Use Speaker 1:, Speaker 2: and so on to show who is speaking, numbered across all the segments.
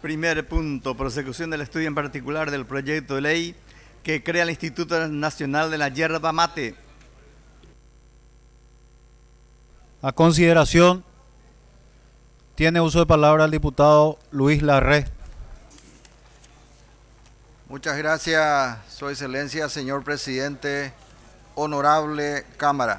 Speaker 1: Primer punto, prosecución del estudio en particular del proyecto de ley que crea el Instituto Nacional de la Yerba Mate.
Speaker 2: A consideración, tiene uso de palabra el diputado Luis Larré.
Speaker 3: Muchas gracias, Su Excelencia, señor presidente, honorable Cámara.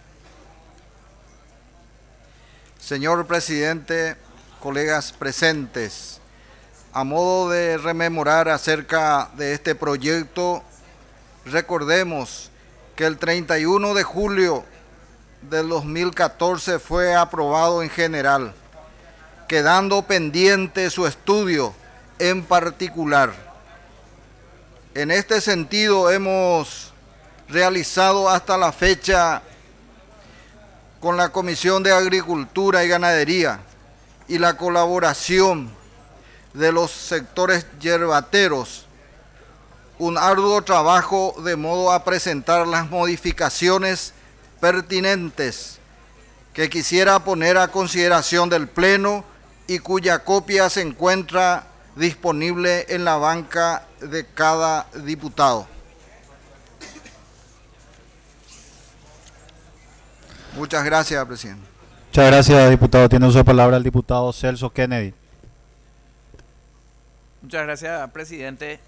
Speaker 3: Señor presidente, colegas presentes, a modo de rememorar acerca de este proyecto, recordemos que el 31 de julio del 2014 fue aprobado en general, quedando pendiente su estudio en particular. En este sentido hemos realizado hasta la fecha con la Comisión de Agricultura y Ganadería y la colaboración de los sectores yerbateros un arduo trabajo de modo a presentar las modificaciones pertinentes que quisiera poner a consideración del Pleno y cuya copia se encuentra disponible en la banca de cada diputado. Muchas gracias, presidente.
Speaker 2: Muchas gracias, diputado. Tiene uso de palabra el diputado Celso Kennedy.
Speaker 4: Muchas gracias, presidente.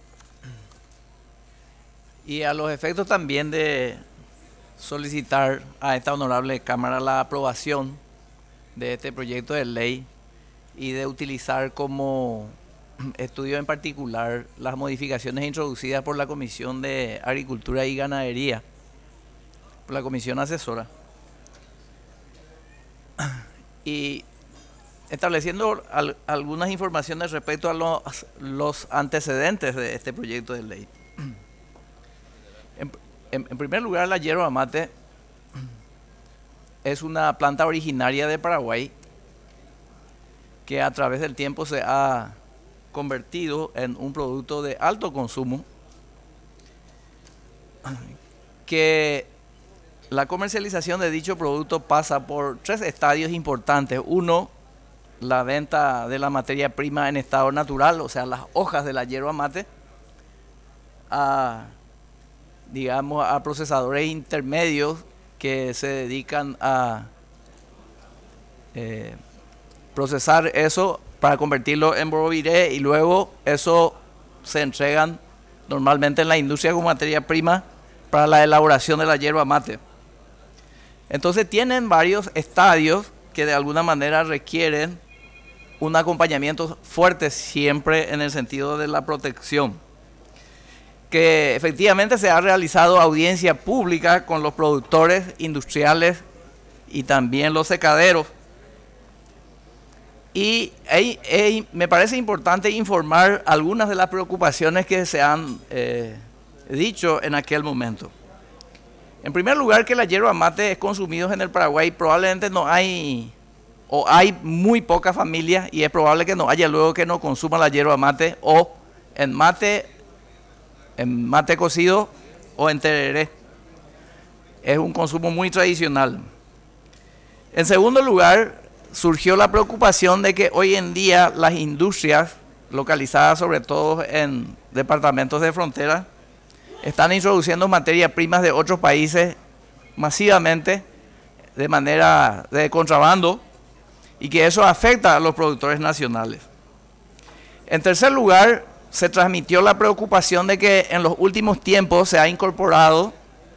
Speaker 4: Y a los efectos también de solicitar a esta honorable Cámara la aprobación de este proyecto de ley y de utilizar como estudio en particular las modificaciones introducidas por la Comisión de Agricultura y Ganadería, por la Comisión Asesora. Y estableciendo algunas informaciones respecto a los antecedentes de este proyecto de ley. En primer lugar, la yerba mate es una planta originaria de Paraguay que a través del tiempo se ha convertido en un producto de alto consumo, que la comercialización de dicho producto pasa por 3 estadios importantes. Uno, la venta de la materia prima en estado natural, o sea, las hojas de la yerba mate, a procesadores intermedios que se dedican a procesar eso para convertirlo en boroviré, y luego eso se entregan normalmente en la industria como materia prima para la elaboración de la yerba mate. Entonces tienen varios estadios que de alguna manera requieren un acompañamiento fuerte siempre en el sentido de la protección. Que efectivamente se ha realizado audiencia pública con los productores industriales y también los secaderos. Y me parece importante informar algunas de las preocupaciones que se han dicho en aquel momento. En primer lugar, que la yerba mate es consumida en el Paraguay, probablemente no hay, o hay muy pocas familias, y es probable que no haya luego que no consuman la yerba mate, o en mate cocido o en tereré. Es un consumo muy tradicional. En segundo lugar, surgió la preocupación de que hoy en día las industrias, localizadas sobre todo en departamentos de frontera, están introduciendo materias primas de otros países masivamente, de manera de contrabando, y que eso afecta a los productores nacionales. En tercer lugar, se transmitió la preocupación de que en los últimos tiempos se ha incorporado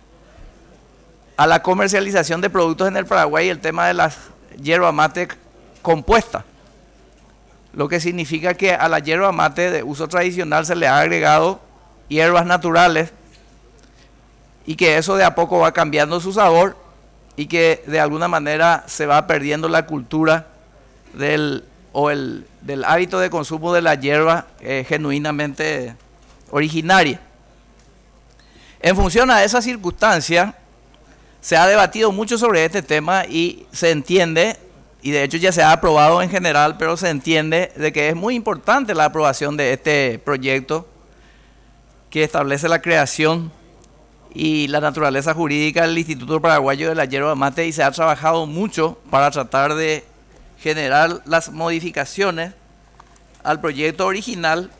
Speaker 4: a la comercialización de productos en el Paraguay el tema de las yerba mate compuesta, lo que significa que a la yerba mate de uso tradicional se le ha agregado hierbas naturales, y que eso de a poco va cambiando su sabor, y que de alguna manera se va perdiendo la cultura del hábito de consumo de la hierba genuinamente originaria. En función a esa circunstancia, se ha debatido mucho sobre este tema y se entiende, y de hecho ya se ha aprobado en general, pero se entiende de que es muy importante la aprobación de este proyecto que establece la creación y la naturaleza jurídica del Instituto Paraguayo de la Yerba Mate, y se ha trabajado mucho para tratar de generar las modificaciones al proyecto original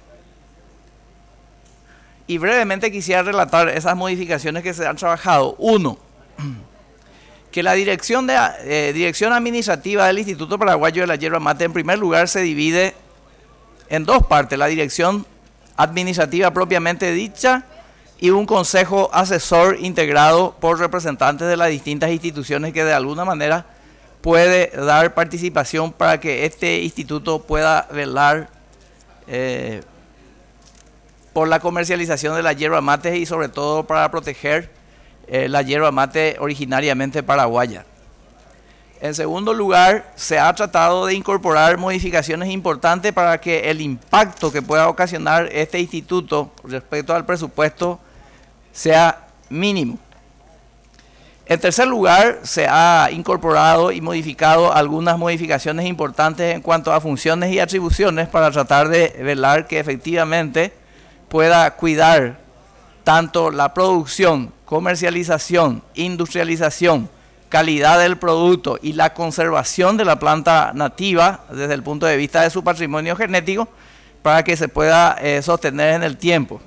Speaker 4: y brevemente quisiera relatar esas modificaciones que se han trabajado. Uno, que la dirección administrativa del Instituto Paraguayo de la Yerba Mate, en primer lugar, se divide en dos partes: la dirección administrativa propiamente dicha y un consejo asesor integrado por representantes de las distintas instituciones que de alguna manera puede dar participación para que este instituto pueda velar por la comercialización de la yerba mate y sobre todo para proteger la yerba mate originariamente paraguaya. En segundo lugar, se ha tratado de incorporar modificaciones importantes para que el impacto que pueda ocasionar este instituto respecto al presupuesto sea mínimo. En tercer lugar, se ha incorporado y modificado algunas modificaciones importantes en cuanto a funciones y atribuciones para tratar de velar que efectivamente pueda cuidar tanto la producción, comercialización, industrialización, calidad del producto y la conservación de la planta nativa desde el punto de vista de su patrimonio genético para que se pueda sostener en el tiempo.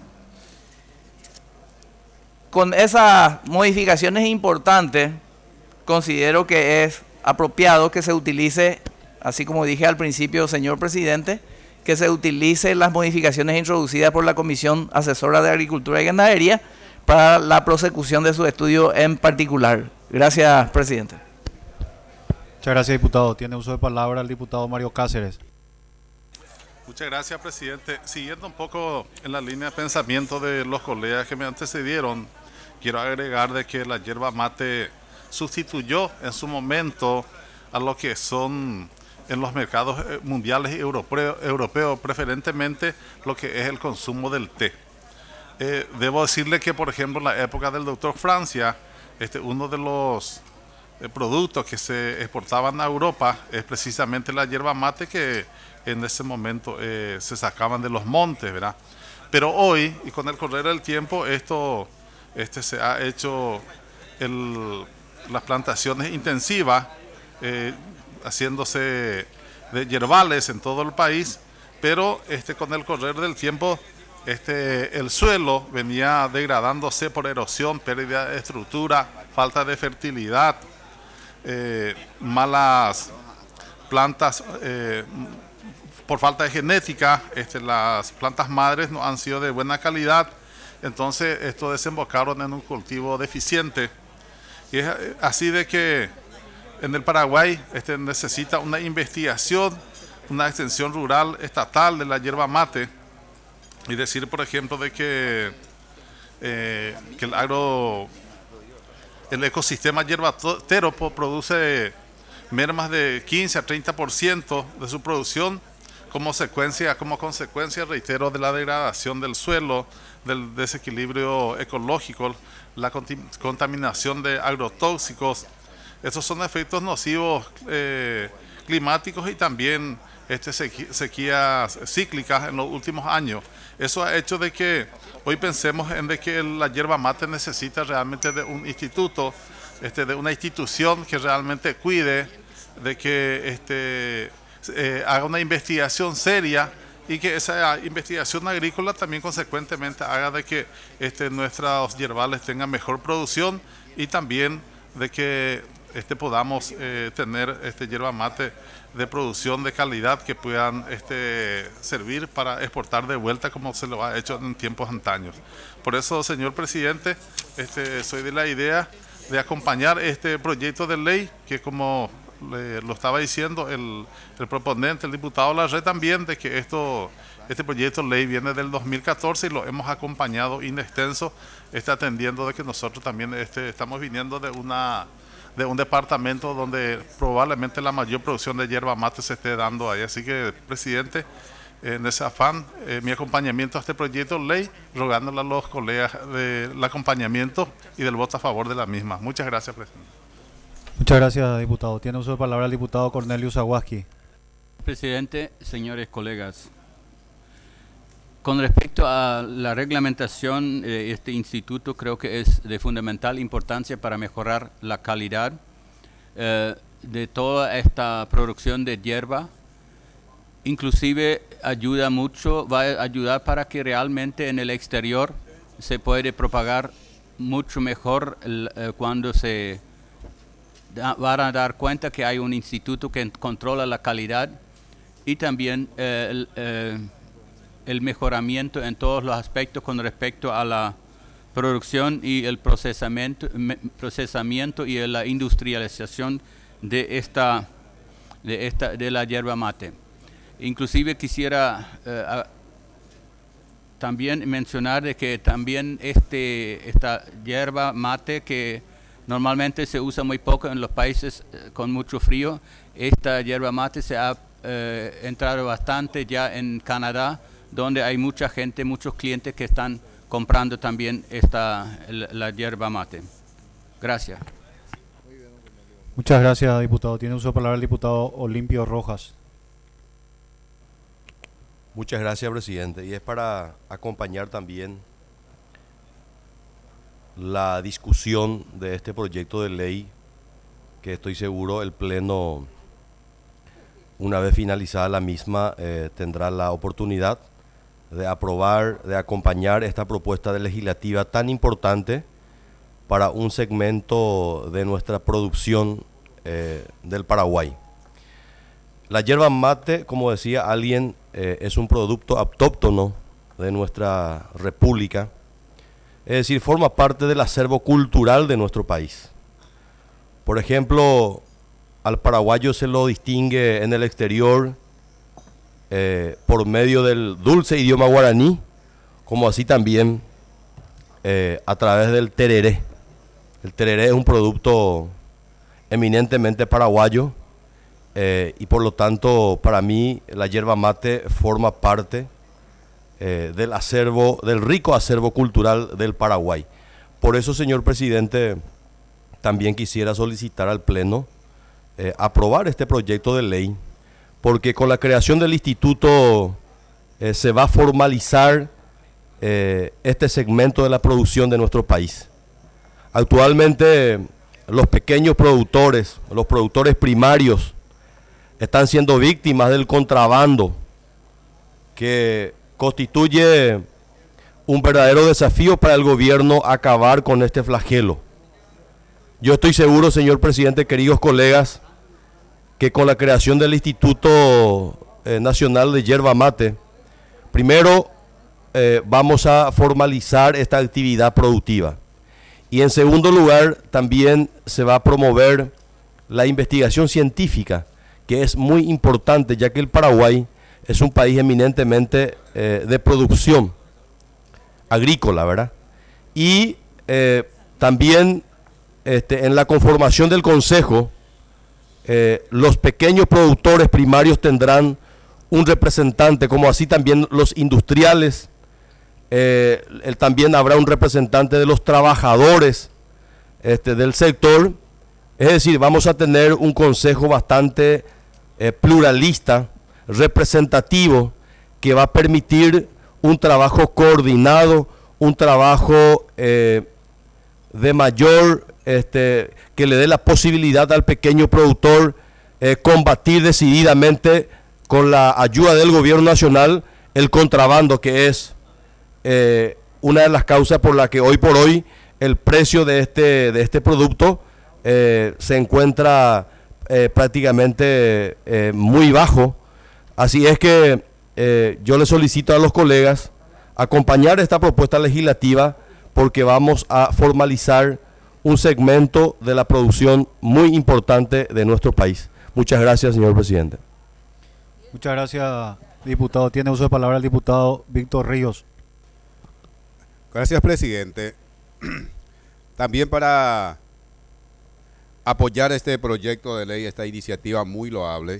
Speaker 4: Con esas modificaciones importantes, considero que es apropiado que se utilice, así como dije al principio, señor presidente, que se utilice las modificaciones introducidas por la Comisión Asesora de Agricultura y Ganadería para la prosecución de su estudio en particular. Gracias, presidente.
Speaker 2: Muchas gracias, diputado. Tiene uso de palabra el diputado Mario Cáceres.
Speaker 5: Muchas gracias, presidente. Siguiendo un poco en la línea de pensamiento de los colegas que me antecedieron, quiero agregar de que la yerba mate sustituyó en su momento a lo que son en los mercados mundiales y europeos, preferentemente lo que es el consumo del té. Debo decirle que, por ejemplo, en la época del doctor Francia, uno de los productos que se exportaban a Europa es precisamente la yerba mate, que en ese momento se sacaban de los montes, ¿verdad? Pero hoy, y con el correr del tiempo, se ha hecho las plantaciones intensivas, haciéndose de yerbales en todo el país, pero con el correr del tiempo el suelo venía degradándose por erosión, pérdida de estructura, falta de fertilidad, malas plantas, por falta de genética, las plantas madres no han sido de buena calidad. Entonces esto desembocaron en un cultivo deficiente. Y es así de que en el Paraguay necesita una investigación, una extensión rural estatal de la yerba mate. Y decir, por ejemplo, de que el ecosistema yerbatero produce mermas de 15 a 30% de su producción como consecuencia, reitero, de la degradación del suelo, del desequilibrio ecológico, la contaminación de agrotóxicos. Estos son efectos nocivos climáticos y también sequías cíclicas en los últimos años. Eso ha hecho de que hoy pensemos en de que la yerba mate necesita realmente de un instituto, de una institución que realmente cuide de que haga una investigación seria y que esa investigación agrícola también consecuentemente haga de que nuestros yerbales tengan mejor producción y también de que podamos tener yerba mate de producción de calidad que puedan servir para exportar de vuelta como se lo ha hecho en tiempos antaños. Por eso, señor presidente, soy de la idea de acompañar este proyecto de ley que, como lo estaba diciendo el proponente, el diputado Larrey, también de que este proyecto de ley viene del 2014 y lo hemos acompañado in extenso, atendiendo de que nosotros también estamos viniendo de un departamento donde probablemente la mayor producción de yerba mate se esté dando ahí. Así que, presidente, en ese afán, mi acompañamiento a este proyecto de ley, rogándole a los colegas del acompañamiento y del voto a favor de la misma. Muchas gracias, presidente.
Speaker 2: Muchas gracias, diputado. Tiene uso de palabra el diputado Cornelio Zawaski.
Speaker 6: Presidente, señores colegas, con respecto a la reglamentación de este instituto, creo que es de fundamental importancia para mejorar la calidad de toda esta producción de hierba inclusive ayuda mucho, va a ayudar para que realmente en el exterior se puede propagar mucho mejor cuando se van a dar cuenta que hay un instituto que controla la calidad y también el mejoramiento en todos los aspectos con respecto a la producción y el procesamiento y la industrialización de la yerba mate. Inclusive quisiera también mencionar de que también esta yerba mate que normalmente se usa muy poco en los países con mucho frío, esta yerba mate se ha entrado bastante ya en Canadá, donde hay mucha gente, muchos clientes que están comprando también la yerba mate. Gracias.
Speaker 2: Muchas gracias, diputado. Tiene uso de palabra el diputado Olimpio Rojas.
Speaker 7: Muchas gracias, presidente. Y es para acompañar también la discusión de este proyecto de ley, que estoy seguro el Pleno, una vez finalizada la misma, tendrá la oportunidad de aprobar, de acompañar esta propuesta legislativa tan importante para un segmento de nuestra producción del Paraguay. La yerba mate, como decía alguien, es un producto autóctono de nuestra república, es decir, forma parte del acervo cultural de nuestro país. Por ejemplo, al paraguayo se lo distingue en el exterior por medio del dulce idioma guaraní, como así también a través del tereré. El tereré es un producto eminentemente paraguayo y por lo tanto para mí la yerba mate forma parte del rico acervo cultural del Paraguay. Por eso, señor presidente, también quisiera solicitar al Pleno aprobar este proyecto de ley, porque con la creación del instituto se va a formalizar este segmento de la producción de nuestro país. Actualmente los pequeños productores, los productores primarios, están siendo víctimas del contrabando, que constituye un verdadero desafío para el gobierno acabar con este flagelo. Yo estoy seguro, señor presidente, queridos colegas, que con la creación del Instituto Nacional de Yerba Mate, primero vamos a formalizar esta actividad productiva. Y en segundo lugar, también se va a promover la investigación científica, que es muy importante, ya que el Paraguay es un país eminentemente de producción agrícola, ¿verdad? Y también en la conformación del Consejo, los pequeños productores primarios tendrán un representante, como así también los industriales. También habrá un representante de los trabajadores del sector. Es decir, vamos a tener un consejo bastante pluralista, representativo, que va a permitir un trabajo coordinado, un trabajo de mayor, que le dé la posibilidad al pequeño productor combatir decididamente con la ayuda del gobierno nacional el contrabando, que es una de las causas por la que hoy por hoy el precio de este producto se encuentra prácticamente muy bajo. Así es que yo le solicito a los colegas acompañar esta propuesta legislativa, porque vamos a formalizar un segmento de la producción muy importante de nuestro país. Muchas gracias, señor presidente.
Speaker 2: Muchas gracias, diputado. Tiene uso de palabra el diputado Víctor Ríos.
Speaker 8: Gracias, presidente. También para apoyar este proyecto de ley, esta iniciativa muy loable,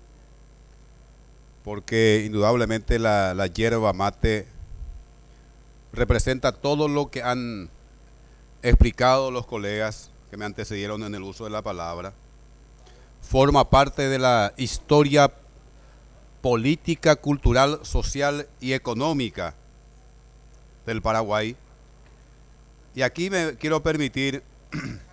Speaker 8: porque indudablemente la yerba mate representa todo lo que han explicado los colegas que me antecedieron en el uso de la palabra. Forma parte de la historia política, cultural, social y económica del Paraguay. Y aquí me quiero permitir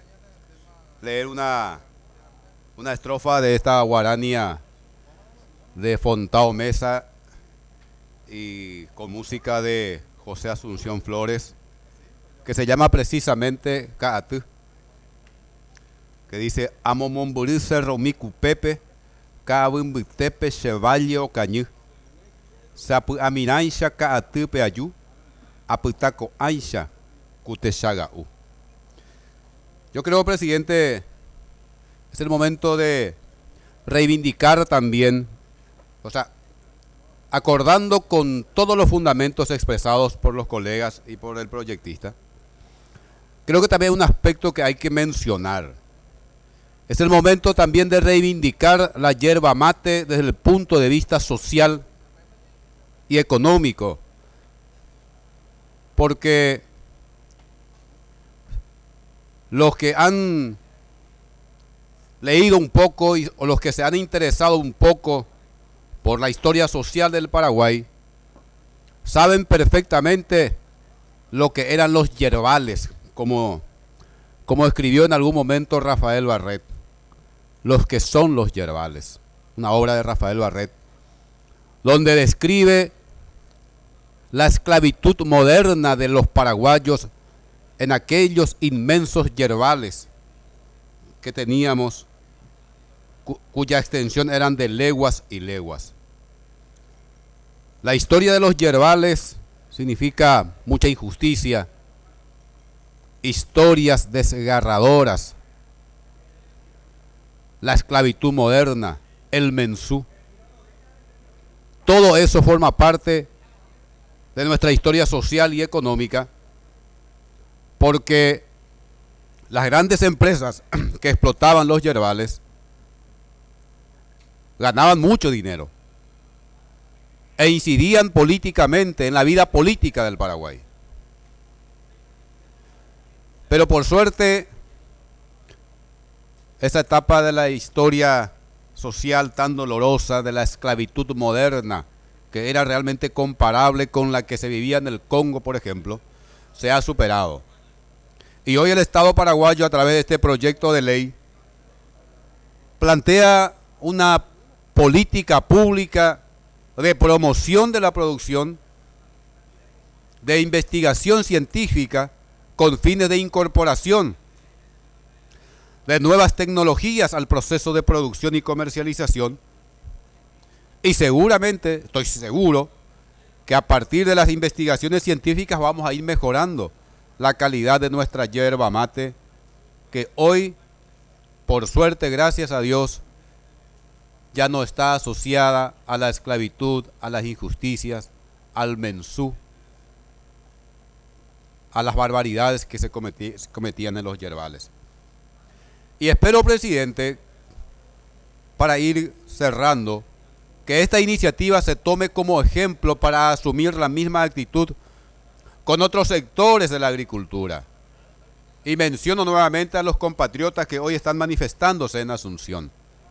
Speaker 8: leer una estrofa de esta guarania de Fontao Mesa y con música de José Asunción Flores, que se llama precisamente Caatú, que dice Amomomburí Cerro Micu Pepe, Cabumbutepe Chevalle Ocañú, Sapu Amiransha Caatú Peayú, Aputaco Aisha Cutechagaú. Yo creo, presidente, es el momento de reivindicar también, o sea, acordando con todos los fundamentos expresados por los colegas y por el proyectista, creo que también hay un aspecto que hay que mencionar. Es el momento también de reivindicar la yerba mate desde el punto de vista social y económico, porque los que han leído un poco o los que se han interesado un poco por la historia social del Paraguay saben perfectamente lo que eran los yerbales, como escribió en algún momento Rafael Barret, los que son los yerbales, una obra de Rafael Barret, donde describe la esclavitud moderna de los paraguayos en aquellos inmensos yerbales que teníamos, cuya extensión eran de leguas y leguas. La historia de los yerbales significa mucha injusticia, historias desgarradoras, la esclavitud moderna, el mensú. Todo eso forma parte de nuestra historia social y económica, porque las grandes empresas que explotaban los yerbales ganaban mucho dinero e incidían políticamente en la vida política del Paraguay. Pero por suerte, esa etapa de la historia social tan dolorosa de la esclavitud moderna, que era realmente comparable con la que se vivía en el Congo, por ejemplo, se ha superado. Y hoy el Estado paraguayo, a través de este proyecto de ley, plantea una política pública de promoción de la producción, de investigación científica con fines de incorporación de nuevas tecnologías al proceso de producción y comercialización. Y seguramente, estoy seguro, que a partir de las investigaciones científicas vamos a ir mejorando la calidad de nuestra yerba mate, que hoy, por suerte, gracias a Dios, ya no está asociada a la esclavitud, a las injusticias, al mensú, a las barbaridades que se cometían en los yerbales. Y espero, presidente, para ir cerrando, que esta iniciativa se tome como ejemplo para asumir la misma actitud con otros sectores de la agricultura. Y menciono nuevamente a los compatriotas que hoy están manifestándose en Asunción.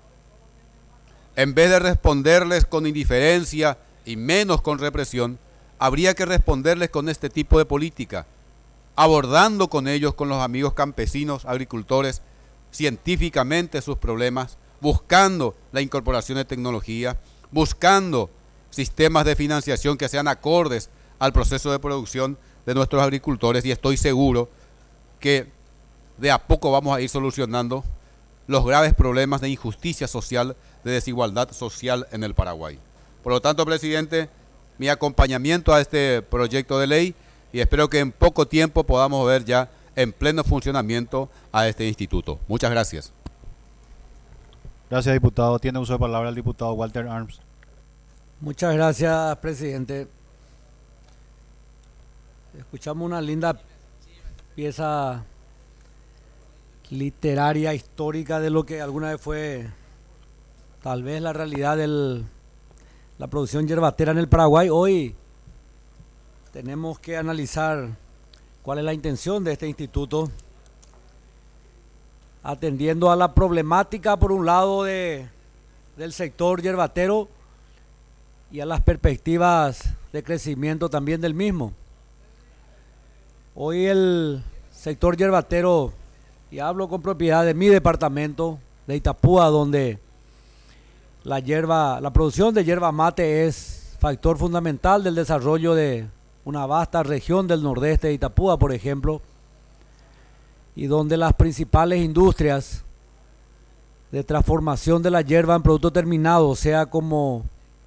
Speaker 8: En vez de responderles con indiferencia y menos con represión, habría que responderles con este tipo de política, abordando con ellos, con los amigos campesinos, agricultores, científicamente sus problemas, buscando la incorporación de tecnología, buscando sistemas de financiación que sean acordes al proceso de producción de nuestros agricultores, y estoy seguro que de a poco vamos a ir solucionando los graves problemas de injusticia social, de desigualdad social en el Paraguay. Por lo tanto, presidente, mi acompañamiento a este proyecto de ley, y espero que en poco tiempo podamos ver ya en pleno funcionamiento a este instituto. Muchas gracias.
Speaker 2: Gracias, diputado. Tiene uso de palabra el diputado Walter Arms.
Speaker 9: Muchas gracias, presidente. Escuchamos una linda pieza literaria, histórica, de lo que alguna vez fue tal vez la realidad de la producción yerbatera en el Paraguay. Hoy tenemos que analizar cuál es la intención de este instituto, atendiendo a la problemática, por un lado, del sector yerbatero y a las perspectivas de crecimiento también del mismo. Hoy el sector yerbatero, y hablo con propiedad de mi departamento de Itapúa, donde la producción de yerba mate es factor fundamental del desarrollo de una vasta región del nordeste de Itapúa, por ejemplo, y donde las principales industrias de transformación de la yerba en producto terminado, sea como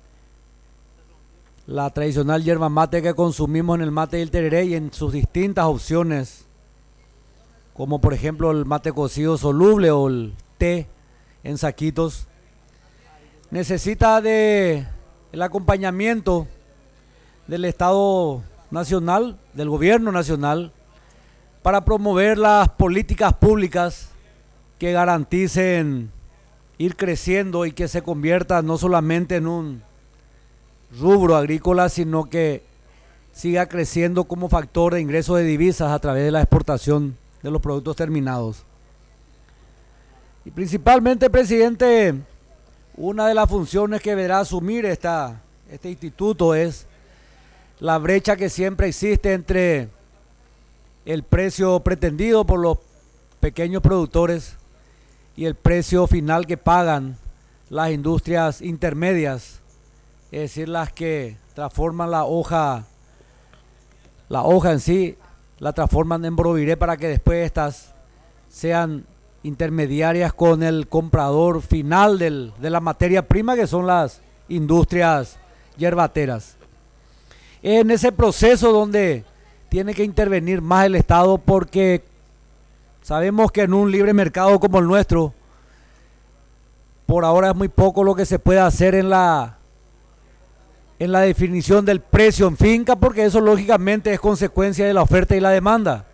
Speaker 9: la tradicional yerba mate que consumimos en el mate y el tereré y en sus distintas opciones, como por ejemplo el mate cocido soluble o el té en saquitos, necesita de el acompañamiento del Estado nacional, del gobierno nacional, para promover las políticas públicas que garanticen ir creciendo y que se convierta no solamente en un rubro agrícola, sino que siga creciendo como factor de ingreso de divisas a través de la exportación de los productos terminados. Y principalmente, presidente, una de las funciones que deberá asumir este instituto es la brecha que siempre existe entre el precio pretendido por los pequeños productores y el precio final que pagan las industrias intermedias, es decir, las que transforman la hoja en sí, la transforman en broviré para que después estas sean intermediarias con el comprador final de la materia prima, que son las industrias yerbateras. Es en ese proceso donde tiene que intervenir más el Estado, porque sabemos que en un libre mercado como el nuestro, por ahora es muy poco lo que se puede hacer en la definición del precio en finca, porque eso lógicamente es consecuencia de la oferta y la demanda.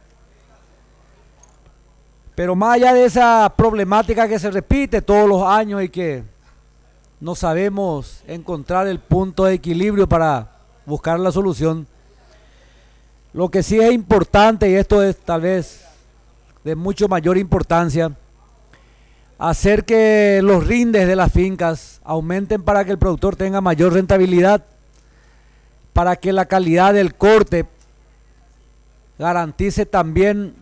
Speaker 9: Pero más allá de esa problemática que se repite todos los años y que no sabemos encontrar el punto de equilibrio para buscar la solución, lo que sí es importante, y esto es tal vez de mucho mayor importancia, hacer que los rindes de las fincas aumenten para que el productor tenga mayor rentabilidad, para que la calidad del corte garantice también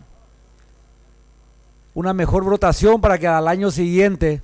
Speaker 9: una mejor brotación, para que al año siguiente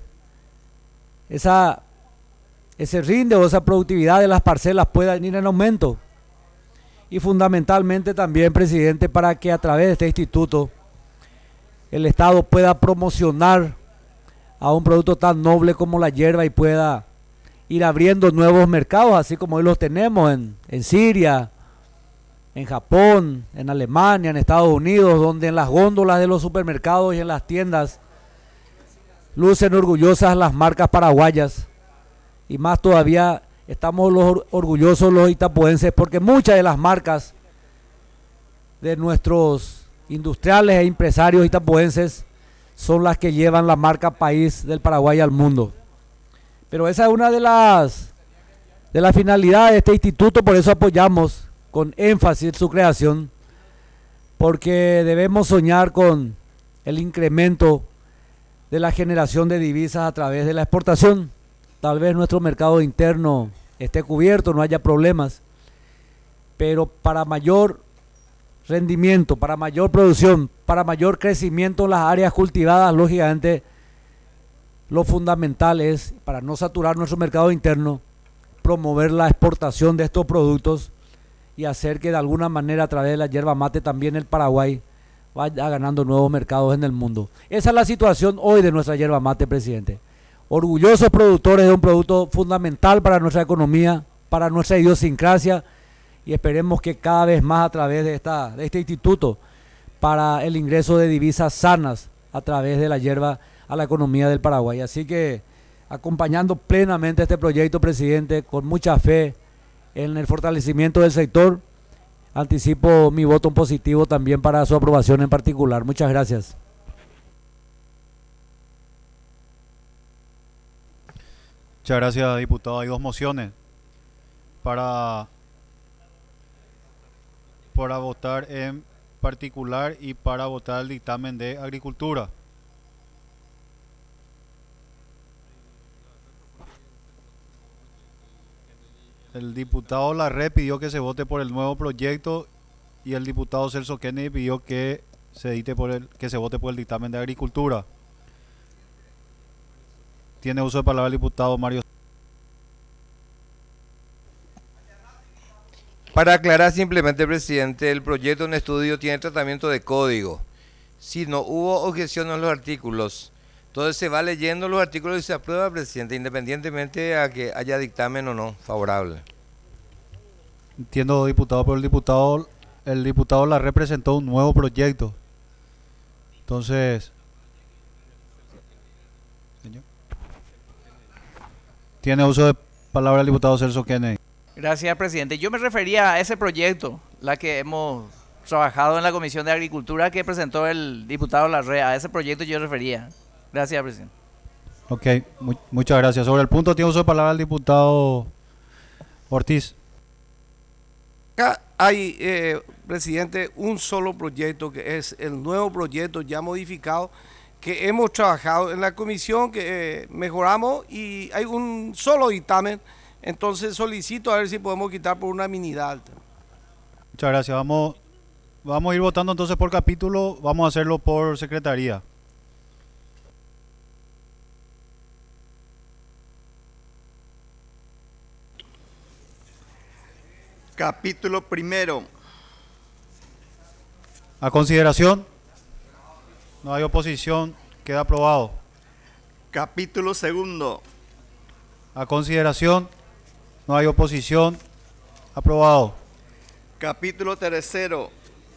Speaker 9: ese rinde o esa productividad de las parcelas pueda ir en aumento. Y fundamentalmente también, presidente, para que a través de este instituto el Estado pueda promocionar a un producto tan noble como la yerba y pueda ir abriendo nuevos mercados, así como hoy los tenemos en Siria, en Japón, en Alemania, en Estados Unidos, donde en las góndolas de los supermercados y en las tiendas lucen orgullosas las marcas paraguayas. Y más todavía estamos orgullosos los itapuenses, porque muchas de las marcas de nuestros industriales e empresarios itapuenses son las que llevan la marca país del Paraguay al mundo. Pero esa es una de las finalidades de este instituto, por eso apoyamos con énfasis su creación, porque debemos soñar con el incremento de la generación de divisas a través de la exportación. Tal vez nuestro mercado interno esté cubierto, no haya problemas, pero para mayor rendimiento, para mayor producción, para mayor crecimiento en las áreas cultivadas, lógicamente lo fundamental es, para no saturar nuestro mercado interno, promover la exportación de estos productos y hacer que de alguna manera a través de la yerba mate también el Paraguay vaya ganando nuevos mercados en el mundo. Esa es la situación hoy de nuestra yerba mate, presidente. Orgullosos productores de un producto fundamental para nuestra economía, para nuestra idiosincrasia, y esperemos que cada vez más a través de este instituto para el ingreso de divisas sanas a través de la yerba a la economía del Paraguay. Así que acompañando plenamente este proyecto, presidente, con mucha fe en el fortalecimiento del sector, anticipo mi voto positivo también para su aprobación en particular. Muchas gracias.
Speaker 2: Muchas gracias, diputado. Hay dos mociones para votar en particular y para votar el dictamen de agricultura. El diputado Larré pidió que se vote por el nuevo proyecto y el diputado Celso Kennedy pidió que se vote por el dictamen de agricultura. Tiene uso de palabra el diputado Mario.
Speaker 10: Para aclarar simplemente, presidente, el proyecto en estudio tiene tratamiento de código. Si no hubo objeción en los artículos, entonces se va leyendo los artículos y se aprueba, presidente, independientemente a que haya dictamen o no favorable.
Speaker 2: Entiendo, diputado, pero el diputado la representó un nuevo proyecto. Entonces, señor, tiene uso de palabra el diputado Celso Kennedy.
Speaker 4: Gracias, presidente. Yo me refería a ese proyecto, la que hemos trabajado en la Comisión de Agricultura que presentó el diputado Larrea. A ese proyecto yo refería. Gracias, presidente.
Speaker 2: Ok, muchas gracias. Sobre el punto tiene uso de palabra el diputado Ortiz.
Speaker 11: Acá hay, presidente, un solo proyecto que es el nuevo proyecto ya modificado que hemos trabajado en la comisión, que mejoramos y hay un solo dictamen. Entonces solicito a ver si podemos quitar por unanimidad.
Speaker 2: Muchas gracias. Vamos a ir votando entonces por capítulo. Vamos a hacerlo por secretaría.
Speaker 1: Capítulo primero.
Speaker 2: A consideración. No hay oposición. Queda aprobado.
Speaker 1: Capítulo segundo.
Speaker 2: A consideración. No hay oposición. Aprobado.
Speaker 1: Capítulo tercero.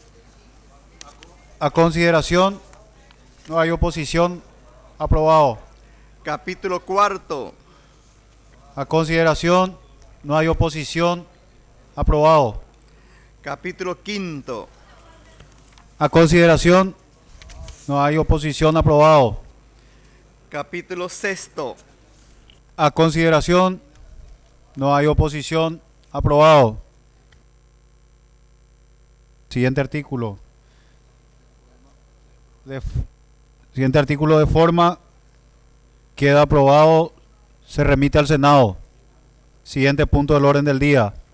Speaker 2: A consideración. No hay oposición. Aprobado.
Speaker 1: Capítulo cuarto.
Speaker 2: A consideración. No hay oposición. Aprobado.
Speaker 1: Capítulo quinto.
Speaker 2: A consideración. No hay oposición. Aprobado.
Speaker 1: Capítulo sexto.
Speaker 2: A consideración. No hay oposición. Aprobado. Siguiente artículo. Siguiente artículo de forma. Queda aprobado. Se remite al Senado. Siguiente punto del orden del día.